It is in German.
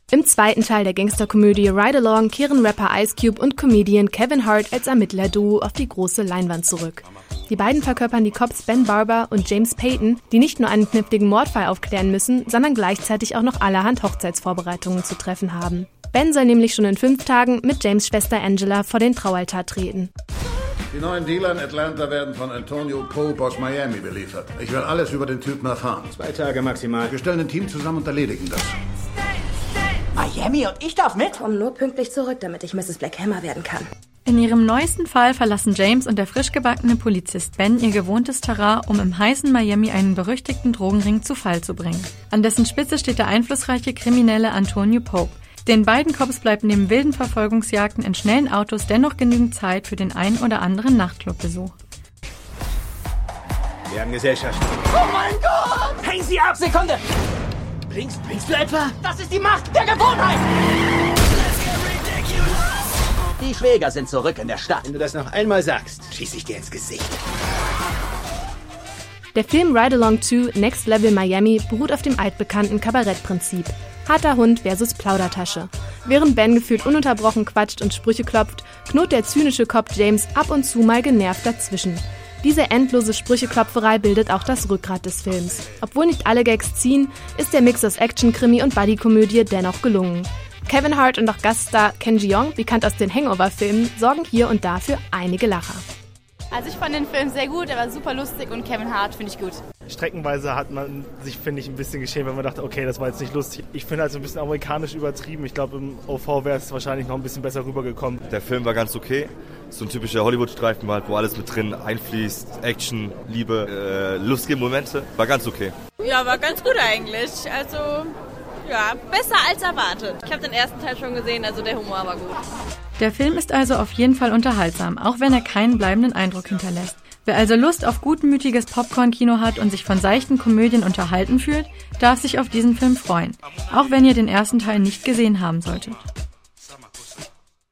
Im zweiten Teil der Gangsterkomödie Ride Along kehren Rapper Ice Cube und Comedian Kevin Hart als Ermittlerduo auf die große Leinwand zurück. Die beiden verkörpern die Cops Ben Barber und James Payton, die nicht nur einen kniffligen Mordfall aufklären müssen, sondern gleichzeitig auch noch allerhand Hochzeitsvorbereitungen zu treffen haben. Ben soll nämlich schon in 5 Tagen mit James' Schwester Angela vor den Traualtar treten. Die neuen Dealer in Atlanta werden von Antonio Pope aus Miami beliefert. Ich will alles über den Typen erfahren. 2 Tage maximal. Wir stellen ein Team zusammen und erledigen das. Miami und ich darf mit? Komm nur pünktlich zurück, damit ich Mrs. Black Hammer werden kann. In ihrem neuesten Fall verlassen James und der frisch gebackene Polizist Ben ihr gewohntes Terrain, um im heißen Miami einen berüchtigten Drogenring zu Fall zu bringen. An dessen Spitze steht der einflussreiche Kriminelle Antonio Pope. Den beiden Cops bleibt neben wilden Verfolgungsjagden in schnellen Autos dennoch genügend Zeit für den ein oder anderen Nachtclubbesuch. Wir haben Gesellschaft. Oh mein Gott! Hängen Sie ab! Sekunde! Blinkst du etwa? Das ist die Macht der Gewohnheit! Die Schwäger sind zurück in der Stadt. Wenn du das noch einmal sagst, schieße ich dir ins Gesicht. Der Film Ride Along 2 Next Level Miami beruht auf dem altbekannten Kabarettprinzip. Harter Hund versus Plaudertasche. Während Ben gefühlt ununterbrochen quatscht und Sprüche klopft, knurrt der zynische Cop James ab und zu mal genervt dazwischen. Diese endlose Sprücheklopferei bildet auch das Rückgrat des Films. Obwohl nicht alle Gags ziehen, ist der Mix aus Action-Krimi und Buddy-Komödie dennoch gelungen. Kevin Hart und auch Gaststar Ken Jeong, bekannt aus den Hangover-Filmen, sorgen hier und da für einige Lacher. Also ich fand den Film sehr gut, er war super lustig und Kevin Hart finde ich gut. Streckenweise hat man sich, finde ich, ein bisschen geschämt, wenn man dachte, okay, das war jetzt nicht lustig. Ich finde halt so ein bisschen amerikanisch übertrieben. Ich glaube, im OV wäre es wahrscheinlich noch ein bisschen besser rübergekommen. Der Film war ganz okay. So ein typischer Hollywood-Streifen halt, wo alles mit drin einfließt. Action, Liebe, lustige Momente. War ganz okay. Ja, war ganz gut eigentlich. Also, ja, besser als erwartet. Ich habe den ersten Teil schon gesehen, also der Humor war gut. Der Film ist also auf jeden Fall unterhaltsam, auch wenn er keinen bleibenden Eindruck hinterlässt. Wer also Lust auf gutmütiges Popcorn-Kino hat und sich von seichten Komödien unterhalten fühlt, darf sich auf diesen Film freuen, auch wenn ihr den ersten Teil nicht gesehen haben solltet.